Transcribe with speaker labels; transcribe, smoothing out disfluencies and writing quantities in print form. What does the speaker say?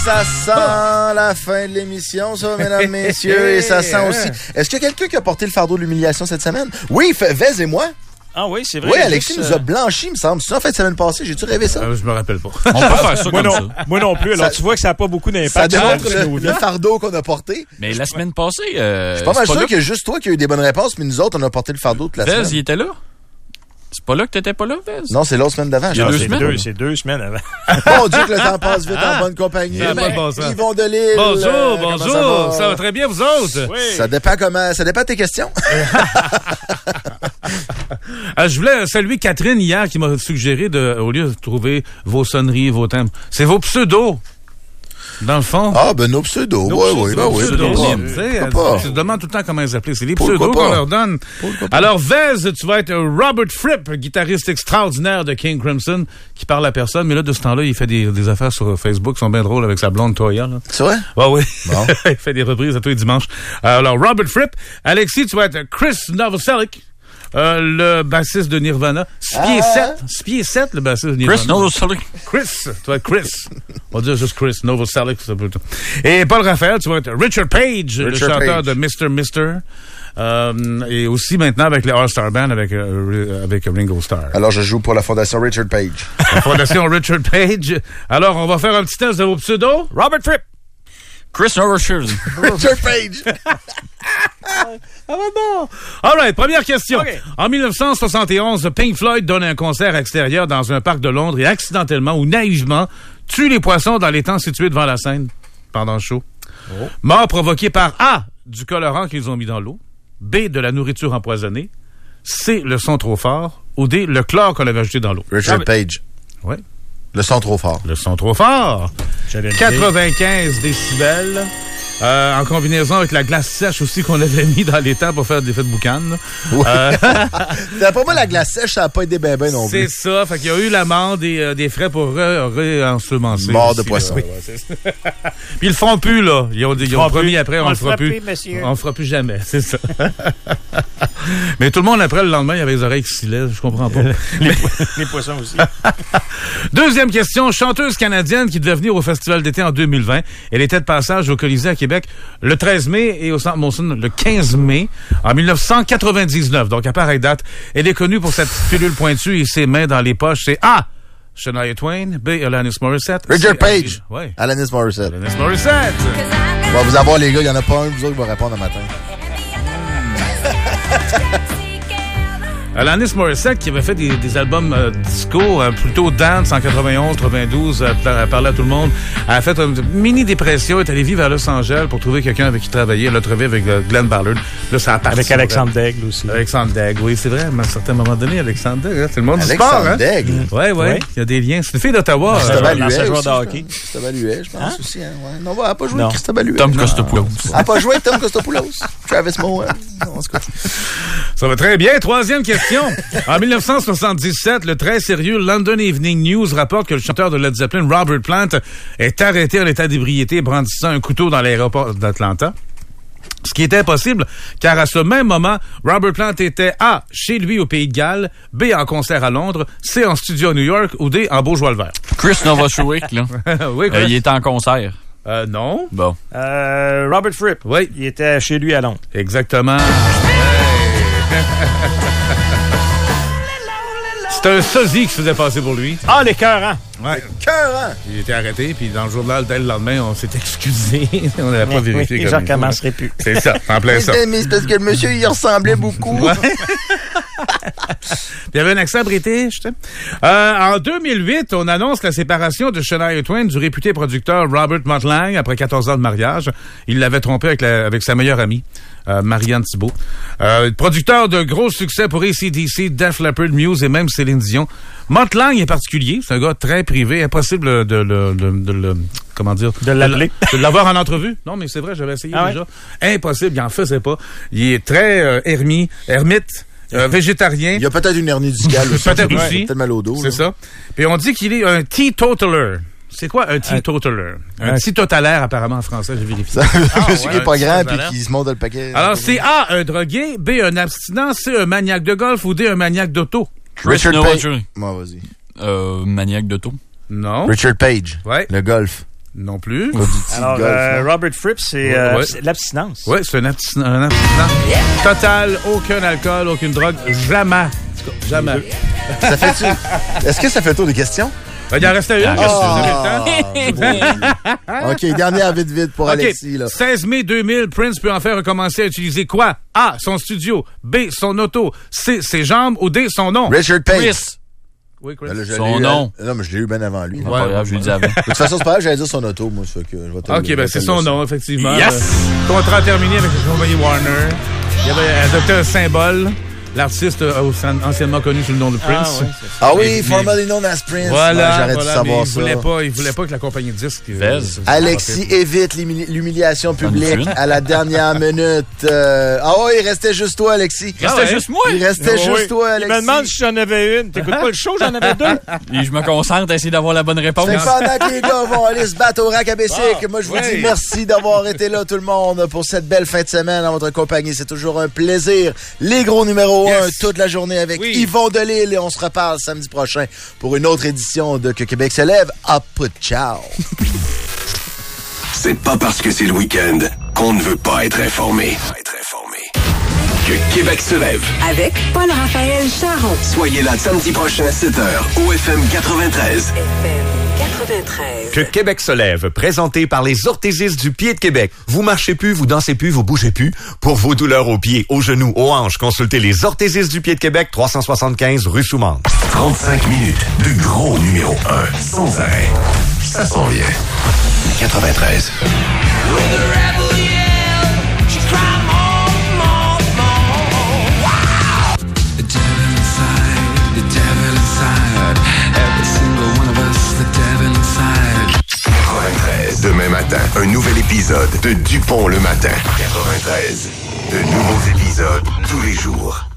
Speaker 1: ça sent la fin de l'émission, ça, mesdames, messieurs, et ça sent aussi... Est-ce qu'il y a quelqu'un qui a porté le fardeau de l'humiliation cette semaine? Oui, Vez et moi.
Speaker 2: Ah oui, c'est vrai.
Speaker 1: Oui, Alexis nous a blanchi, me semble. C'est ça, en fait, semaine passée. J'ai-tu rêvé ça?
Speaker 3: Je me rappelle pas.
Speaker 2: On peut faire ça comme ça. Moi non plus. Alors, tu vois que ça n'a pas beaucoup d'impact.
Speaker 1: Ça démontre le fardeau qu'on a porté.
Speaker 4: Mais la semaine passée...
Speaker 1: je suis pas mal sûr qu'il y a juste toi qui a eu des bonnes réponses, mais nous autres, on a porté le fardeau toute la semaine.
Speaker 4: Vez, il était là? C'est pas là que t'étais pas là, Vez?
Speaker 1: Non, c'est l'autre semaine d'avant.
Speaker 2: C'est 2 semaines avant.
Speaker 1: Mon Dieu, que le temps passe vite en bonne compagnie. Ils vont de l'île.
Speaker 3: Bonjour. Ça va très bien, vous autres?
Speaker 1: Oui. Ça dépend de tes questions.
Speaker 3: Je voulais saluer Catherine hier qui m'a suggéré au lieu de trouver vos sonneries, vos thèmes, c'est vos pseudos. Dans le fond.
Speaker 1: Ah, ben nos pseudos. Oui.
Speaker 3: Tu te demandes tout le temps comment ils appellent. C'est les pseudos qu'on leur donne. Alors, Vez, tu vas être Robert Fripp, guitariste extraordinaire de King Crimson, qui parle à personne, mais là, de ce temps-là, il fait des affaires sur Facebook qui sont bien drôles avec sa blonde Toya. Là.
Speaker 1: C'est vrai?
Speaker 3: Oui. Bon. Il fait des reprises à tous les dimanches. Alors, Robert Fripp. Alexis, tu vas être Chris Novoselic. Le bassiste de Nirvana. 6 pieds 7, le bassiste de Nirvana.
Speaker 4: Chris Novoselic.
Speaker 3: Tu vas être Chris. On va dire juste Chris Novoselic. Et Paul Raphaël, tu vas être Richard Page, le chanteur de Mr. Et aussi maintenant avec les All-Star Band avec Ringo Starr.
Speaker 1: Alors, je joue pour la Fondation Richard Page.
Speaker 3: La Fondation Richard Page. Alors, on va faire un petit test de vos pseudos.
Speaker 2: Robert Fripp.
Speaker 4: Chris Novoselic.
Speaker 1: Richard Page.
Speaker 3: Bon. All right, première question. Okay. En 1971, Pink Floyd donne un concert extérieur dans un parc de Londres et accidentellement ou naïvement tue les poissons dans l'étang situé devant la scène pendant le show. Mort provoquée par A, du colorant qu'ils ont mis dans l'eau, B, de la nourriture empoisonnée, C, le son trop fort, ou D, le chlore qu'on avait ajouté dans l'eau.
Speaker 1: Richard Page.
Speaker 3: Oui.
Speaker 1: Le son trop fort.
Speaker 3: 95 décibels. En combinaison avec la glace sèche aussi qu'on avait mis dans l'étang pour faire des fêtes de boucan.
Speaker 1: Pour moi, la glace sèche, ça n'a pas été bien non plus.
Speaker 3: C'est ça. Fait qu'il y a eu l'amende et des frais pour réensemencer.
Speaker 1: Mort de poisson.
Speaker 3: Puis ils le feront plus, là. Ils ont promis après, on le fera plus. On le fera plus jamais. C'est ça. Mais tout le monde, après, le lendemain, il y avait les oreilles qui scilaient. Je comprends pas.
Speaker 2: Les poissons aussi.
Speaker 3: Deuxième question. Chanteuse canadienne qui devait venir au Festival d'été en 2020. Elle était de passage au Colisée à Québec le 13 mai et au Centre Molson le 15 mai en 1999. Donc, à pareille date, elle est connue pour cette pilule pointue et ses mains dans les poches. C'est A, Shania Twain, B, Alanis Morissette.
Speaker 1: Richard Page.
Speaker 3: Oui.
Speaker 1: Alanis Morissette.
Speaker 3: On
Speaker 1: va vous avoir, les gars. Il n'y en a pas un, vous autres, qui va répondre un matin.
Speaker 3: Alanis Morissette, qui avait fait des albums disco, plutôt dance en 91, 92, elle parlait à tout le monde. Elle a fait une mini-dépression, elle est allée vivre à Los Angeles pour trouver quelqu'un avec qui travailler. Elle l'a trouvé avec Glenn Ballard. Là, ça a parti.
Speaker 2: Avec Alexandre Daigle aussi.
Speaker 3: Alexandre Daigle, oui, c'est vrai. À un certain moment donné, Alexandre Daigle, c'est le monde du sport.
Speaker 1: Alexandre Daigle.
Speaker 3: Oui. Il y a des liens. C'est une fille d'Ottawa.
Speaker 1: Christophe Huet.
Speaker 2: Joueur de hockey.
Speaker 1: Christophe Huet, je pense aussi. Hein? Ouais. Non, elle n'a pas joué avec Christophe Huet.
Speaker 4: Tom Costopoulos.
Speaker 1: Elle n'a pas joué avec Tom Costopoulos. Travis Moore.
Speaker 3: Ça va très bien. Troisième question. En 1977, le très sérieux London Evening News rapporte que le chanteur de Led Zeppelin, Robert Plant, est arrêté en état d'ébriété brandissant un couteau dans l'aéroport d'Atlanta. Ce qui était impossible, car à ce même moment, Robert Plant était A, chez lui au Pays de Galles, B, en concert à Londres, C, en studio à New York, ou D, en Beaujois-le-Vert.
Speaker 4: Chris Novoselic, là.
Speaker 3: Oui, Chris.
Speaker 4: Il était en concert.
Speaker 3: Non.
Speaker 4: Bon.
Speaker 2: Robert Fripp.
Speaker 3: Oui.
Speaker 2: Il était chez lui à Londres.
Speaker 3: Exactement. C'était un sosie qui se faisait passer pour lui.
Speaker 2: Ah, les cœurs, hein?
Speaker 3: Ouais. Cœur, Il était arrêté, puis dans le journal, dès le lendemain, on s'est excusé. On n'avait pas vérifié.
Speaker 2: Les gens ne commenceraient plus.
Speaker 3: C'est ça, en plein ça.
Speaker 1: Mais c'est parce que le monsieur, il ressemblait beaucoup.
Speaker 3: Ouais. Il y avait un accent british. En 2008, on annonce la séparation de Shania Twain du réputé producteur Robert Montlang après 14 ans de mariage. Il l'avait trompé avec sa meilleure amie, Marianne Thibault. Producteur de gros succès pour AC/DC, Def Leppard, Muse et même Céline Dion. Montlang est particulier. C'est un gars très privé. Impossible de l'appeler. De l'avoir en entrevue. Non, mais c'est vrai, j'avais essayé déjà. Ouais? Impossible, il en faisait pas. Il est très ermite. Végétarien.
Speaker 1: Il y a peut-être une hernie discale aussi.
Speaker 3: Peut-être aussi.
Speaker 1: Peut-être mal au dos.
Speaker 3: C'est ça. Puis on dit qu'il est un teetotaler. C'est quoi un teetotaler? Un teetotalaire, apparemment, en français, j'ai vérifié.
Speaker 1: Monsieur qui est pas grand puis qui se monte dans le paquet.
Speaker 3: Alors, c'est A, un drogué, B, un abstinent, C, un maniaque de golf ou D, un maniaque d'auto.
Speaker 4: Richard Page.
Speaker 1: Moi, vas-y.
Speaker 4: Maniaque d'auto.
Speaker 3: Non.
Speaker 1: Richard Page.
Speaker 3: Ouais.
Speaker 1: Le golf.
Speaker 3: Non plus.
Speaker 2: Alors,
Speaker 1: golf,
Speaker 2: Robert Fripp, c'est
Speaker 3: Ouais.
Speaker 2: c'est l'abstinence.
Speaker 3: Oui, c'est un abstinent total, aucun alcool, aucune drogue, jamais. Jamais.
Speaker 1: Ça fait-tu? Est-ce que ça fait le tour des questions?
Speaker 3: Il en restait une, qu'est-ce que vous avez le temps?
Speaker 1: OK, dernière vite pour Alexis. Là.
Speaker 3: 16 mai 2000, Prince peut enfin recommencer à utiliser quoi? A, son studio. B, son auto. C, ses jambes. Ou D, son nom.
Speaker 1: Richard Payne.
Speaker 4: Chris.
Speaker 3: Oui, Chris.
Speaker 1: Ben là, je
Speaker 4: Son
Speaker 1: l'ai eu,
Speaker 4: nom.
Speaker 1: Non, mais je l'ai eu bien avant lui.
Speaker 4: Pas grave, je lui dis avant.
Speaker 1: De toute façon, c'est pas grave, j'allais dire son auto, moi. Ça fait que je vais te
Speaker 3: OK, ben c'est son nom, effectivement.
Speaker 4: Yes!
Speaker 3: Contrat terminé avec la compagnie Warner. Il avait adopté un symbole. L'artiste anciennement connu sous le nom de Prince.
Speaker 1: Ah oui, formerly known as Prince.
Speaker 3: Voilà,
Speaker 1: Ouais, j'aurais dû
Speaker 3: voilà,
Speaker 1: savoir
Speaker 3: mais
Speaker 1: ça.
Speaker 3: il voulait pas que la compagnie de disques...
Speaker 4: Vez.
Speaker 1: Alexis évite l'humiliation publique à la dernière minute. Ah oui, il restait juste toi, Alexis.
Speaker 4: Il restait juste moi.
Speaker 1: Il restait juste toi,
Speaker 2: Il
Speaker 1: Alexis.
Speaker 2: me demande si j'en avais une. T'écoutes pas le show, j'en avais deux.
Speaker 4: Et je me concentre à essayer d'avoir la bonne réponse.
Speaker 1: Fait que pendant que les gars vont aller se battre au rack à Bessic, moi je vous
Speaker 3: oui.
Speaker 1: dis merci d'avoir été là tout le monde pour cette belle fin de semaine en votre compagnie. C'est toujours un plaisir. Les gros numéros 1 toute la journée avec Yvon Delisle et on se reparle samedi prochain pour une autre édition de Que Québec se lève. Hop, ciao!
Speaker 5: C'est pas parce que c'est le week-end qu'on ne veut pas être informé. Que Québec se lève.
Speaker 6: Avec Paul-Raphaël Charon.
Speaker 5: Soyez là samedi prochain à 7h au FM 93.
Speaker 6: FM 93.
Speaker 7: Que Québec se lève, présenté par les orthésistes du pied de Québec. Vous marchez plus, vous dansez plus, vous bougez plus. Pour vos douleurs aux pieds, aux genoux, aux hanches, consultez les orthésistes du pied de Québec, 375 rue Soumande.
Speaker 5: 35 minutes de gros numéro 1 sans arrêt. Ça s'en vient. 93. Demain matin, un nouvel épisode de Dupont le matin. 93. De nouveaux épisodes tous les jours.